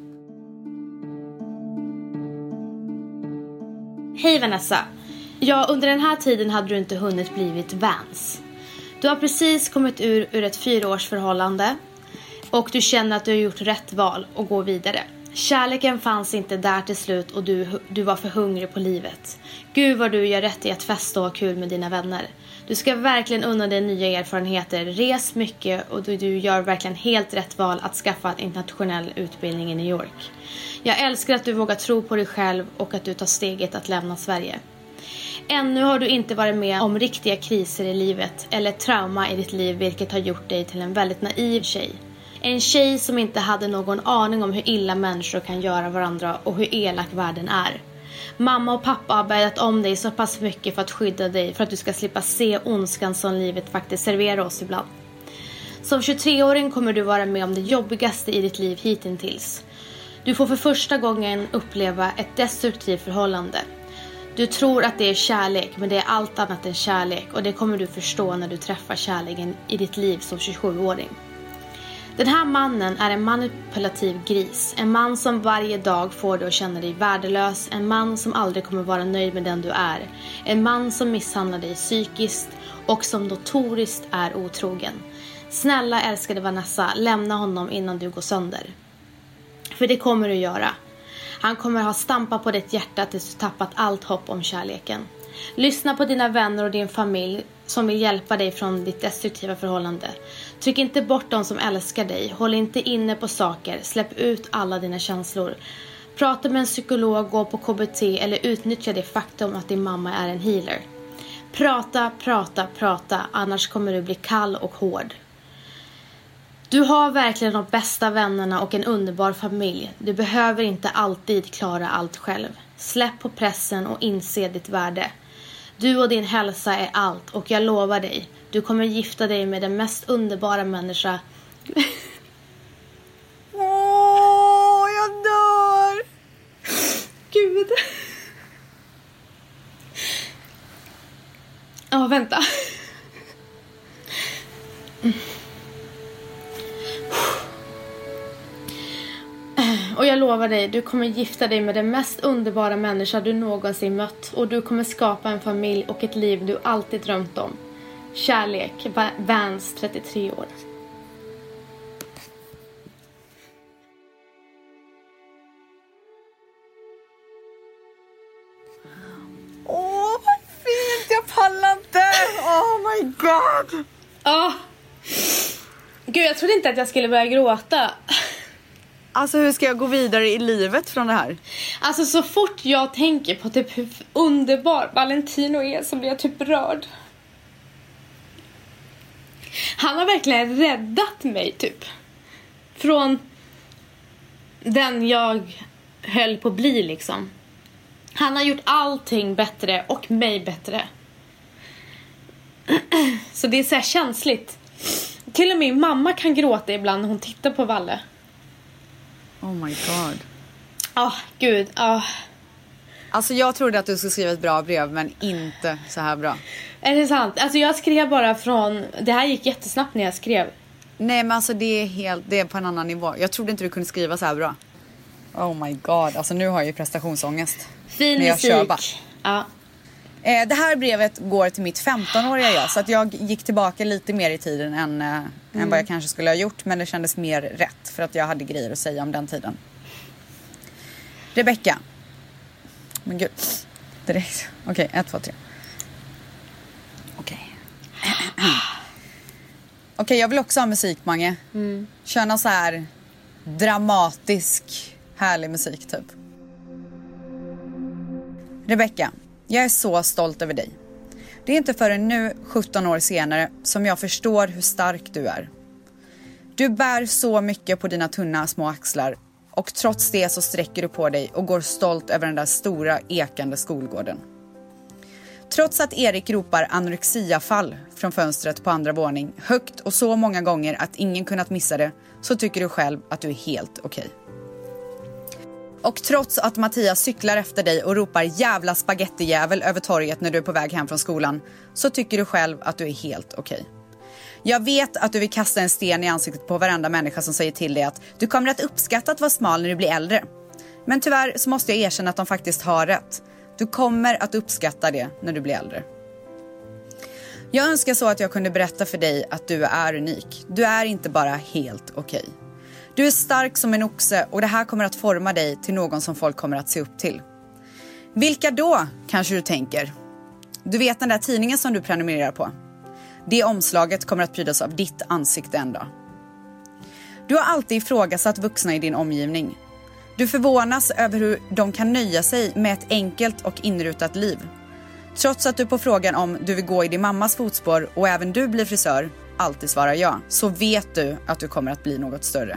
Hej Vanessa. Ja, under den här tiden hade du inte hunnit blivit Vans. Du har precis kommit ur ett 4-årsförhållande och du känner att du har gjort rätt val och går vidare. Kärleken fanns inte där till slut och du var för hungrig på livet. Gud vad du gör rätt i att festa och ha kul med dina vänner. Du ska verkligen unna dig nya erfarenheter, res mycket och du gör verkligen helt rätt val att skaffa en internationell utbildning i New York. Jag älskar att du vågar tro på dig själv och att du tar steget att lämna Sverige. Ännu har du inte varit med om riktiga kriser i livet eller trauma i ditt liv, vilket har gjort dig till en väldigt naiv tjej. En tjej som inte hade någon aning om hur illa människor kan göra varandra och hur elak världen är. Mamma och pappa har bäddat om dig så pass mycket för att skydda dig, för att du ska slippa se ondskan som livet faktiskt serverar oss ibland. Som 23-åring kommer du vara med om det jobbigaste i ditt liv hittills. Du får för första gången uppleva ett destruktivt förhållande. Du tror att det är kärlek, men det är allt annat än kärlek, och det kommer du förstå när du träffar kärleken i ditt liv som 27-åring. Den här mannen är en manipulativ gris. En man som varje dag får dig att känna dig värdelös. En man som aldrig kommer vara nöjd med den du är. En man som misshandlar dig psykiskt och som notoriskt är otrogen. Snälla älskade Vanessa, lämna honom innan du går sönder. För det kommer du göra. Han kommer ha stampat på ditt hjärta tills du tappat allt hopp om kärleken. Lyssna på dina vänner och din familj som vill hjälpa dig från ditt destruktiva förhållande. Tryck inte bort de som älskar dig. Håll inte inne på saker. Släpp ut alla dina känslor. Prata med en psykolog, gå på KBT eller utnyttja det faktum att din mamma är en healer. Prata. Annars kommer du bli kall och hård. Du har verkligen de bästa vännerna och en underbar familj. Du behöver inte alltid klara allt själv. Släpp på pressen och inse ditt värde. Du och din hälsa är allt, och jag lovar dig, du kommer gifta dig med den mest underbara människa. Jag dör. Gud. Ja, vänta. Och jag lovar dig, du kommer gifta dig med den mest underbara människa du någonsin mött. Och du kommer skapa en familj och ett liv du alltid drömt om. Kärlek, Vans, 33 år. Vad fint, jag pallar inte. Oh my god. Gud, jag trodde inte att jag skulle börja gråta. Alltså hur ska jag gå vidare i livet från det här? Alltså så fort jag tänker på typ hur underbar Valentino är så blir jag typ rörd. Han har verkligen räddat mig typ. Från den jag höll på att bli liksom. Han har gjort allting bättre och mig bättre. Så det är så här känsligt. Till och med mamma kan gråta ibland när hon tittar på Valle. Oh my god. Gud. Alltså jag trodde att du skulle skriva ett bra brev, men inte så här bra. Är det sant? Alltså jag skrev bara från... Det här gick jättesnabbt när jag skrev. Nej, men alltså det är på en annan nivå. Jag trodde inte du kunde skriva så här bra. Oh my god. Alltså nu har jag ju prestationsångest. Fin men jag musik. kör bara. Ja. Det här brevet går till mitt 15-åriga jag. Så att jag gick tillbaka lite mer i tiden än vad jag kanske skulle ha gjort. Men det kändes mer rätt för att jag hade grejer att säga om den tiden. Rebecka. Men gud. Direkt. Okej, 1, 2, 3. Okej, jag vill också ha musik, Mange. Kör någon så här dramatisk, härlig musik typ. Rebecka, jag är så stolt över dig. Det är inte förrän nu, 17 år senare, som jag förstår hur stark du är. Du bär så mycket på dina tunna små axlar och trots det så sträcker du på dig och går stolt över den där stora ekande skolgården. Trots att Erik ropar anorexiafall från fönstret på andra våning högt och så många gånger att ingen kunnat missa det, så tycker du själv att du är helt okej. Och trots att Mattias cyklar efter dig och ropar jävla spagettijävel över torget när du är på väg hem från skolan, så tycker du själv att du är helt okej. Jag vet att du vill kasta en sten i ansiktet på varenda människa som säger till dig att du kommer att uppskatta att vara smal när du blir äldre. Men tyvärr så måste jag erkänna att de faktiskt har rätt. Du kommer att uppskatta det när du blir äldre. Jag önskar så att jag kunde berätta för dig att du är unik. Du är inte bara helt okej. Du är stark som en oxe och det här kommer att forma dig till någon som folk kommer att se upp till. Vilka då, kanske du tänker? Du vet den där tidningen som du prenumererar på. Det omslaget kommer att prydas av ditt ansikte en dag. Du har alltid ifrågasatt vuxna i din omgivning. Du förvånas över hur de kan nöja sig med ett enkelt och inrutat liv. Trots att du på frågan om du vill gå i din mammas fotspår och även du blir frisör alltid svarar ja, så vet du att du kommer att bli något större.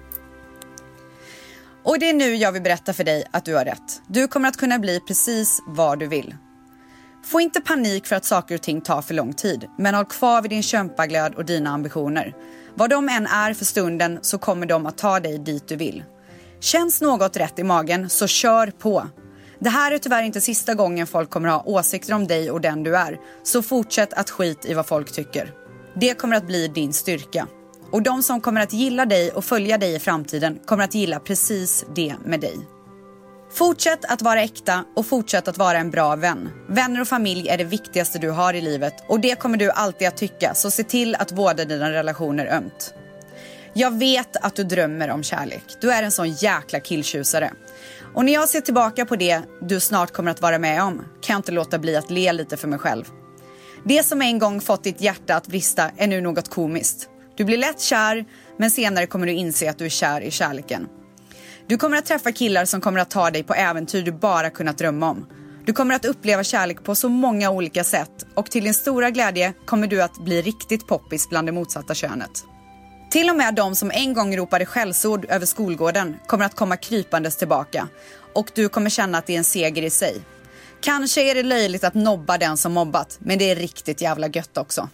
Och det är nu jag vill berätta för dig att du har rätt. Du kommer att kunna bli precis vad du vill. Få inte panik för att saker och ting tar för lång tid, men håll kvar vid din kämpaglöd och dina ambitioner. Vad de än är för stunden så kommer de att ta dig dit du vill. Känns något rätt i magen så kör på. Det här är tyvärr inte sista gången folk kommer ha åsikter om dig och den du är, så fortsätt att skit i vad folk tycker. Det kommer att bli din styrka. Och de som kommer att gilla dig och följa dig i framtiden kommer att gilla precis det med dig. Fortsätt att vara äkta och fortsätt att vara en bra vän. Vänner och familj är det viktigaste du har i livet och det kommer du alltid att tycka, så se till att vårda dina relationer ömt. Jag vet att du drömmer om kärlek. Du är en sån jäkla killtjusare. Och när jag ser tillbaka på det du snart kommer att vara med om kan jag inte låta bli att le lite för mig själv. Det som en gång fått ditt hjärta att brista är nu något komiskt. Du blir lätt kär, men senare kommer du inse att du är kär i kärleken. Du kommer att träffa killar som kommer att ta dig på äventyr du bara kunnat drömma om. Du kommer att uppleva kärlek på så många olika sätt och till din stora glädje kommer du att bli riktigt poppis bland det motsatta könet. Till och med de som en gång ropade skällsord över skolgården kommer att komma krypandes tillbaka och du kommer känna att det är en seger i sig. Kanske är det löjligt att nobba den som mobbat, men det är riktigt jävla gött också.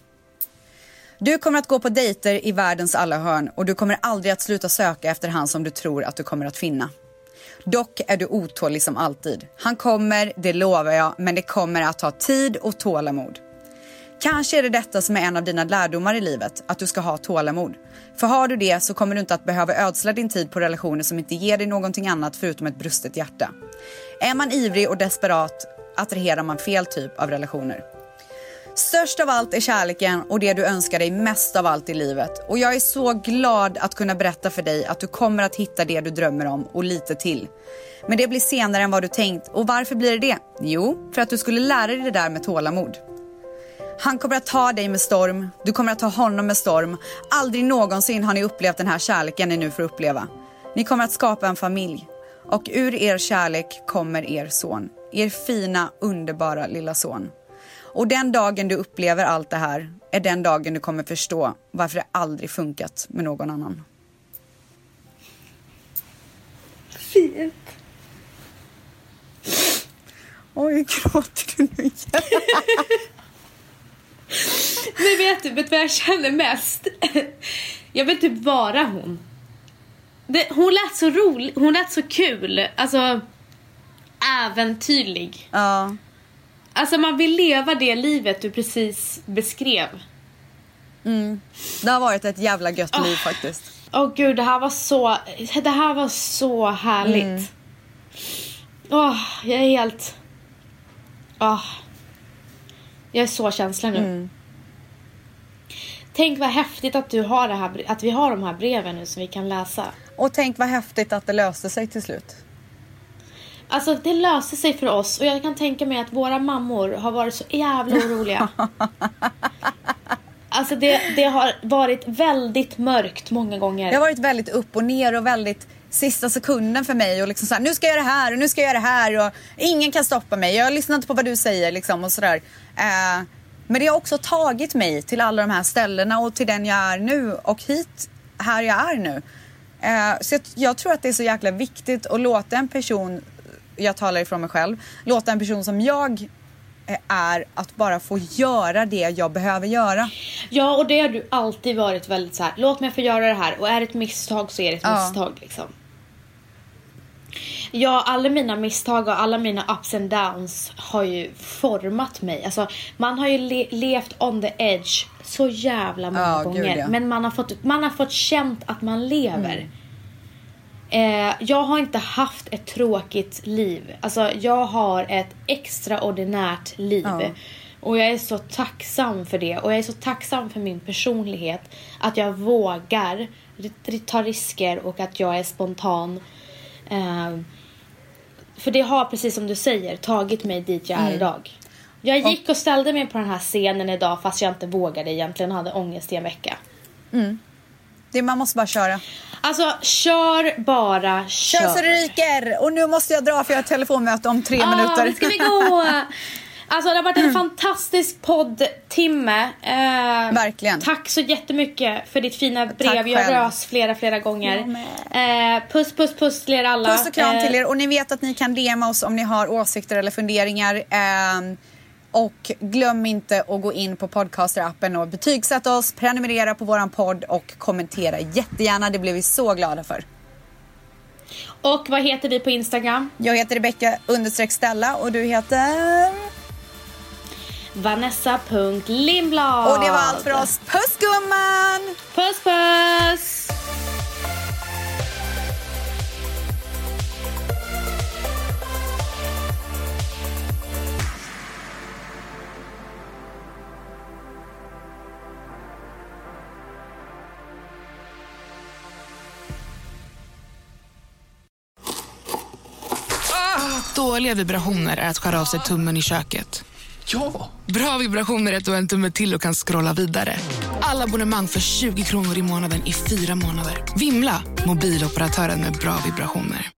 Du kommer att gå på dejter i världens alla hörn och du kommer aldrig att sluta söka efter han som du tror att du kommer att finna. Dock är du otålig som alltid. Han kommer, det lovar jag, men det kommer att ta tid och tålamod. Kanske är det detta som är en av dina lärdomar i livet, att du ska ha tålamod. För har du det så kommer du inte att behöva ödsla din tid på relationer som inte ger dig någonting annat förutom ett brustet hjärta. Är man ivrig och desperat attraherar man fel typ av relationer. Störst av allt är kärleken och det du önskar dig mest av allt i livet. Och jag är så glad att kunna berätta för dig att du kommer att hitta det du drömmer om och lite till. Men det blir senare än vad du tänkt. Och varför blir det? Jo, för att du skulle lära dig det där med tålamod. Han kommer att ta dig med storm. Du kommer att ta honom med storm. Aldrig någonsin har ni upplevt den här kärleken ni nu får uppleva. Ni kommer att skapa en familj. Och ur er kärlek kommer er son. Er fina, underbara lilla son. Och den dagen du upplever allt det här är den dagen du kommer förstå varför det aldrig funkat med någon annan. Fint. Oj, gråter du nu igen? Men vet du vad jag känner mest? Jag vill typ vara hon. Hon lät så rolig, hon lät så kul. Alltså, äventyrlig. Ja. Alltså man vill leva det livet du precis beskrev. Det har varit ett jävla gött liv faktiskt. Gud, det här var så härligt. Jag är helt... Jag är så känslig nu. Tänk vad häftigt att du har det här, att vi har de här breven nu som vi kan läsa. Och tänk vad häftigt att det löste sig till slut. Alltså det löste sig för oss. Och jag kan tänka mig att våra mammor har varit så jävla oroliga. Alltså det har varit väldigt mörkt många gånger. Det har varit väldigt upp och ner och väldigt sista sekunden för mig. Och liksom så här, nu ska jag göra det här och nu ska jag göra det här. Och ingen kan stoppa mig. Jag lyssnar inte på vad du säger liksom och sådär. Men det har också tagit mig till alla de här ställena och till den jag är nu. Och hit, här jag är nu. Så jag tror att det är så jäkla viktigt att låta en person, jag talar ifrån mig själv, låta en person som jag är att bara få göra det jag behöver göra. Ja, och det har du alltid varit väldigt så här, låt mig få göra det här. Och är det ett misstag så är det ett misstag liksom. Ja, alla mina misstag och alla mina ups and downs har ju format mig. Alltså, man har ju levt on the edge så jävla många gånger. Gud, ja. Men man har fått känt att man lever. Jag har inte haft ett tråkigt liv. Alltså, jag har ett extraordinärt liv. Och jag är så tacksam för det. Och jag är så tacksam för min personlighet. Att jag vågar ta risker och att jag är spontan. För det har, precis som du säger, tagit mig dit jag är idag. Jag gick och ställde mig på den här scenen idag fast jag inte vågade egentligen, hade ångest i en vecka. Man måste bara köra. Alltså, kör så det ryker. Och nu måste jag dra för jag har ett telefonmöte om 3 minuter. Nu ska vi gå. Alltså, det har varit en fantastisk poddtimme. Verkligen. Tack så jättemycket för ditt fina brev. Jag rös flera gånger. Puss till er alla. Puss och kram till er. Och ni vet att ni kan DMa oss om ni har åsikter eller funderingar. Och glöm inte att gå in på Podcaster-appen och betygsätta oss, prenumerera på våran podd och kommentera jättegärna. Det blir vi så glada för. Och vad heter vi på Instagram? Jag heter Rebecca_Stella och du heter... Vanessa.Lindblad. Och det var allt för oss. Puss gumman! Puss! Dåliga vibrationer är att skära av sig tummen i köket. Ja! Bra vibrationer är att du har en tumme till och kan scrolla vidare. Alla abonnemang för 20 kronor i månaden i 4 månader. Vimla! Mobiloperatören med bra vibrationer.